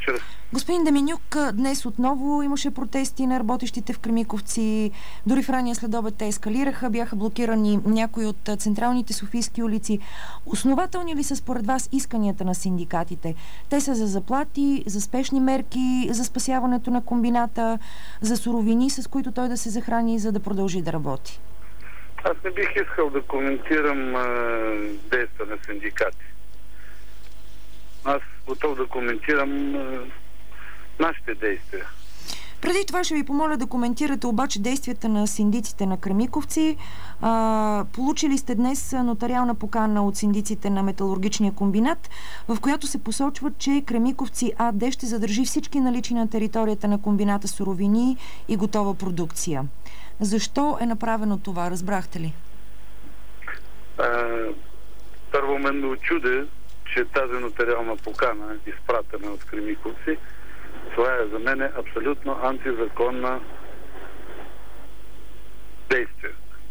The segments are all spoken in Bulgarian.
вечер. Господин Деменюк, днес отново имаше протести на работещите в Кремиковци. Дори в ранния следобед те ескалираха, бяха блокирани някои от централните софийски улици. Основателни ли са според вас исканията на синдикатите? Те са за заплати, за спешни мерки, за спасяването на комбината, за суровини, с които той да се захрани, за да продължи да работи? Аз не бих искал да коментирам действия на синдикати. Аз готов да коментирам нашите действия. Преди това ще ви помоля да коментирате обаче действията на синдиците на Кремиковци. Получили сте днес нотариална покана от синдиците на металургичния комбинат, в която се посочва, че Кремиковци АД ще задържи всички налични на територията на комбината суровини и готова продукция. Защо е направено това? Разбрахте ли? Първо ме очуди, че тази нотариална покана, изпратена от Кремиковци, това е за мен абсолютно антизаконна действие.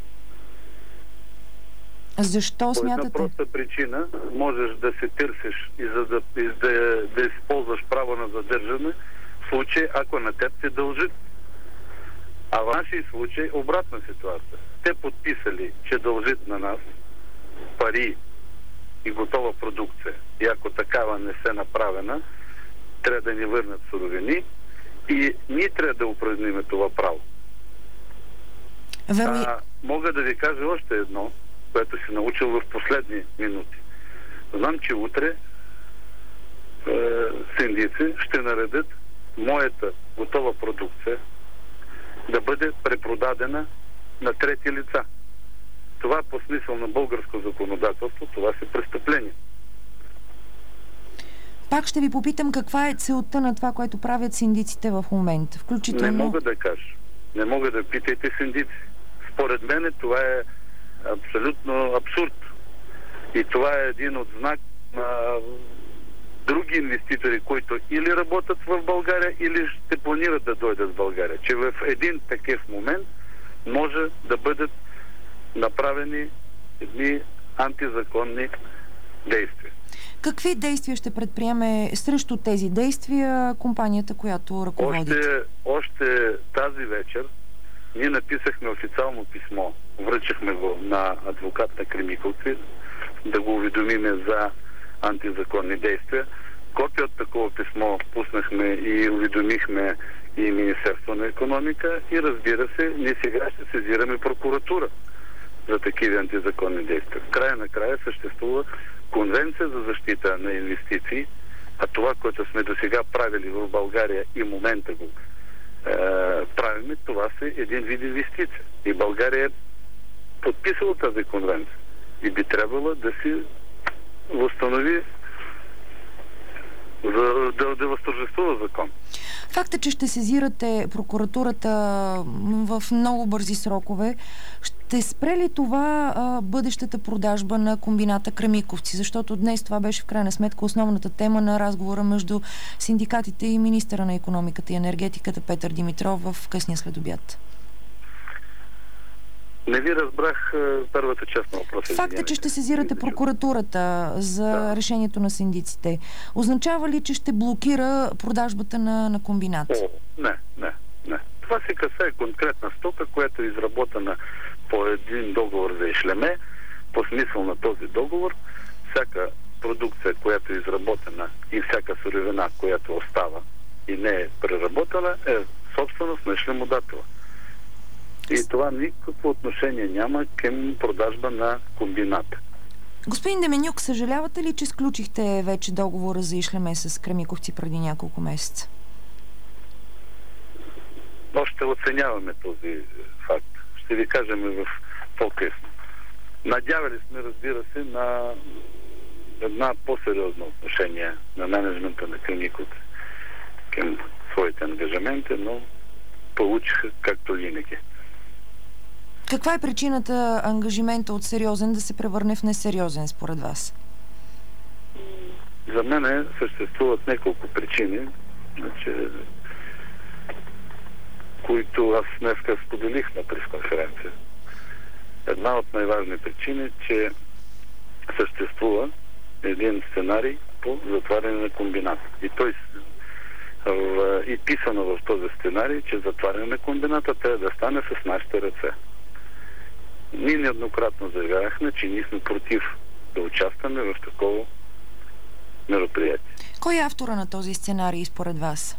Защо смятате? По една проста причина можеш да се търсиш и да използваш право на задържане в случай, ако на теб се дължат. А в нашия случай обратна ситуация. Те подписали, че дължат на нас пари и готова продукция. И ако такава не се направена, трябва да ни върнат суровини и ние трябва да упражним това право. Мога да ви кажа още едно, което си научил в последни минути. Знам, че утре синдици ще наредят моята готова продукция да бъде препродадена на трети лица. Това по смисъл на българско законодателство, това са престъпления. Пак ще ви попитам каква е целта на това, което правят синдиците в момента, включително... Не мога да кажа. Не мога да питайте синдици. Според мен това е абсолютно абсурд. И това е един от знак на други инвеститори, които или работят в България, или ще планират да дойдат в България. Че в един такъв момент може да бъдат направени едни антизаконни действия. Какви действия ще предприеме срещу тези действия компанията, която ръководите? Още тази вечер ние написахме официално писмо. Връчихме го на адвокат на Кремиковци да го уведомиме за антизаконни действия. Копия от такова писмо пуснахме и уведомихме и Министерство на икономика и разбира се, ние сега ще сезираме прокуратура за такива антизаконни действия. В края на края съществува Конвенция за защита на инвестиции, а това, което сме до сега правили в България и момента го правиме, това са един вид инвестиция. И България е подписала тази конвенция и би трябвало да си възстанови, да възторжествува закон. Факта, че ще сезирате прокуратурата в много бързи срокове, ще спре ли това бъдещата продажба на комбината Кремиковци? Защото днес това беше в крайна сметка основната тема на разговора между синдикатите и министъра на икономиката и енергетиката Петър Димитров в късния следобед. Не ви разбрах първата част на въпроса. Факта, че ще сезирате прокуратурата за решението на синдиците, означава ли, че ще блокира продажбата на комбината? Не. Това се касае конкретна стока, която е изработена по един договор за ишлеме. По смисъл на този договор, всяка продукция, която е изработена и всяка суровина, която остава и не е преработена, е собственост на ишлемодателя. И това никакво отношение няма към продажба на комбината. Господин Деменюк, съжалявате ли, че сключихте вече договора за ишлеме с Кремиковци преди няколко месеца? Още оценяваме този факт. Ще ви кажем в по-късно. Надявали сме, разбира се, на една по-сериозно отношение на менеджмента на Кремиковци към своите ангажименти, но получиха както винаги. Каква е причината ангажимента от сериозен да се превърне в несериозен според вас? За мен съществуват няколко причини, които аз днеска споделих на пресконференция. Една от най-важни причини, че съществува един сценарий по затваряне на комбината. И той и писано в този сценарий, че затваряне на комбината трябва да стане с нашите ръце. Ние неоднократно заявявахме, че ние сме против да участваме в такова мероприятие. Кой е автора на този сценарий според вас?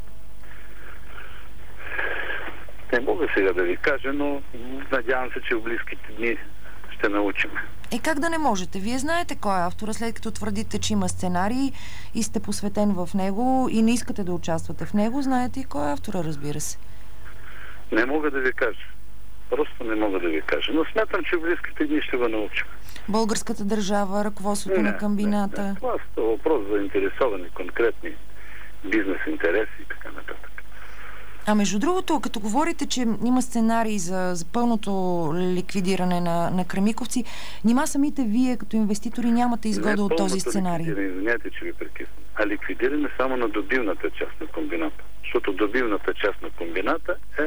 Не мога сега да ви кажа, но надявам се, че в близките дни ще научим. Как да не можете? Вие знаете кой е автора, след като твърдите, че има сценарий и сте посветен в него и не искате да участвате в него, знаете и кой е автора, разбира се. Не мога да ви кажа. Просто не мога да ви кажа. Но смятам, че в близките дни ще го научим. Българската държава, ръководството на комбината? Не. Това е въпрос за интересовани конкретни бизнес интереси и така нататък. А между другото, като говорите, че има сценарий за пълното ликвидиране на Кремиковци, нима самите вие като инвеститори нямате изгода от този сценарий? Извинете, че ви прекъсвам. А ликвидиране само на добивната част на комбината. Защото добивната част на комбината е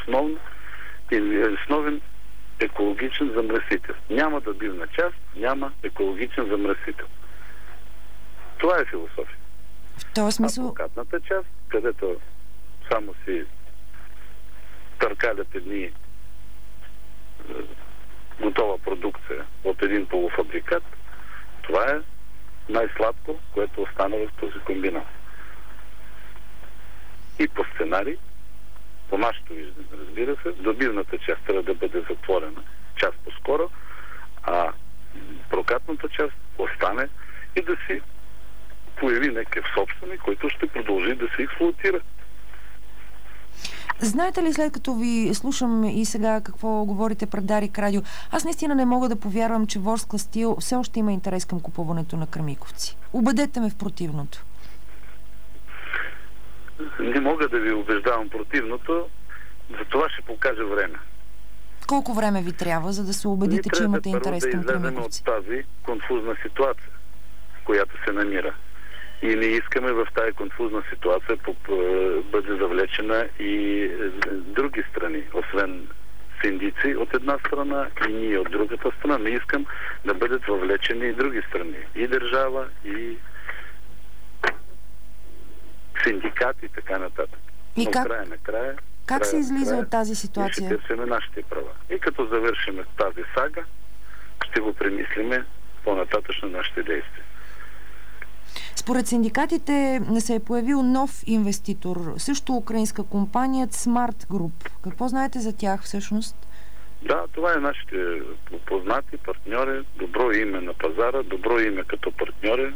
основен екологичен замърсител. Няма добивна част, няма екологичен замърсител. Това е философия. В този смисъл... А прокатната част, където само си търкалят едни готова продукция от един полуфабрикат, това е най-сладко, което остана в този комбинат. И по сценарий, по нашето виждане, разбира се, добивната част трябва да бъде затворена час по-скоро, а прокатната част остане и да си появи някакъв собственик, който ще продължи да се експлоатира. Знаете ли, след като ви слушам и сега какво говорите пред Дарик Радио, аз наистина не мога да повярвам, че Ворскла Стил все още има интерес към купуването на Кремиковци. Убедете ме в противното. Не мога да ви убеждавам противното, за това ще покаже време. Колко време ви трябва, за да се убедите, че имате интерес към Кремиковци? Да излезем от тази конфузна ситуация, в която се намира. И не искаме в тази конфузна ситуация бъде завлечена и други страни, освен синдици от една страна и ние от другата страна. Не искам да бъдат въвлечени и други страни. И държава, и синдикати и така нататък. И но как? края на края... Как се излиза от тази ситуация? Ще търсиме нашите права. И като завършим тази сага, ще го премислиме по-нататъчно нашите действия. Според синдикатите се е появил нов инвеститор, също украинска компания Smart Group. Какво знаете за тях всъщност? Да, това е нашите познати партньори, добро име на пазара, добро име като партньори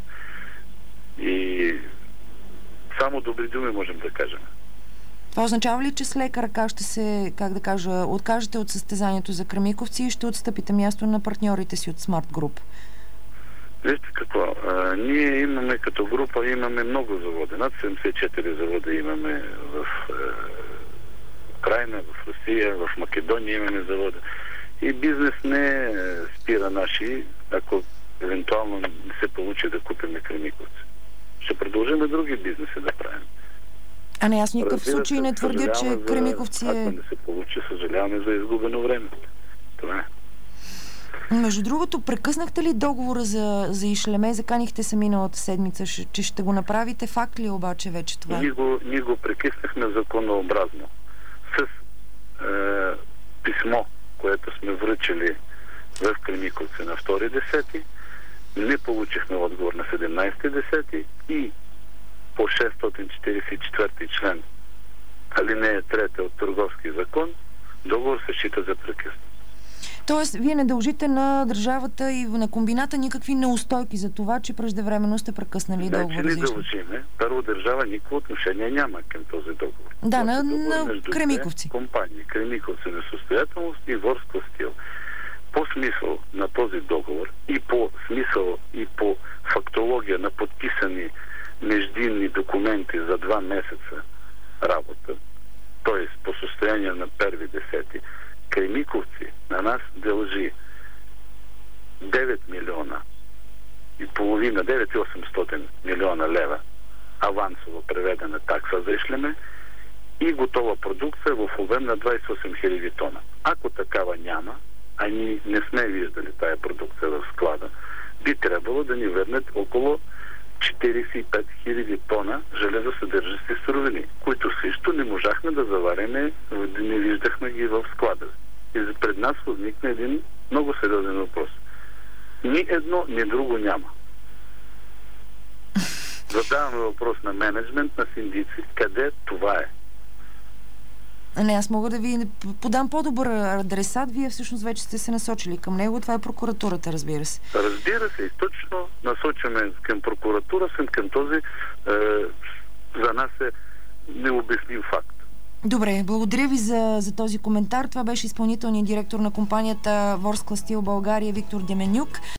и само добри думи можем да кажем. Това означава ли, че с лека ръка ще се, как да кажа, откажете от състезанието за Кремиковци и ще отстъпите място на партньорите си от Smart Group? Вижте какво, ние имаме като група, имаме много заводи. Над 74 завода имаме в Украйна, в Русия, в Македония имаме завода. И бизнес не спира наши, ако евентуално не се получи да купим Кремиковци. Ще продължим други бизнеси да правим. А не, аз никакъв случай не твърдя, че Кремиковци е... Ако не се получи, съжаляваме за изгубено време. Това е. Между другото, прекъснахте ли договора за Ишлеме? Заканихте се миналата седмица, че ще го направите. Факт ли обаче вече това? Ние го прекъснахме законообразно. С писмо, което сме връчили в Кремиковци на 2.10. Не получихме отговор на 17.10. И по 644 член алинея 3 от Търговски закон договор се счита за прекъснат. Тоест, вие не дължите на държавата и на комбината никакви неустойки за това, че преждевременно сте прекъснали договора за дължиме. Първо, държава никакво отношение няма към този договор. Да, на Кремиковци. Компании, Кремиковци несъстоятелност и Ворскла Стил. По смисъл на този договор и по смисъл и по фактология на подписани междинни документи за 2 месеца работа, т.е. по състояние на 1.10, Кремиковци на нас дължи 9 милиона и половина, 9,800 милиона лева авансово преведена такса за Ишлеме и готова продукция в обем на 28 000 тона. Ако такава няма, а ние не сме виждали тая продукция в склада, би трябвало да ни върнат около 45 000 тона железосъдържащи суровини, които също не можахме да заваряме, не виждахме ги в складове. И пред нас възникна един много сериозен въпрос. Ни едно, ни друго няма. Задаваме въпрос на менеджмент, на синдици, къде това е. Не, аз мога да ви подам по-добър адресат. Вие всъщност вече сте се насочили към него. Това е прокуратурата, разбира се. Разбира се, и точно насочваме към прокуратура, към този за нас е необясним факт. Добре, благодаря ви за този коментар. Това беше изпълнителният директор на компанията Ворскла Стил България Виктор Деменюк.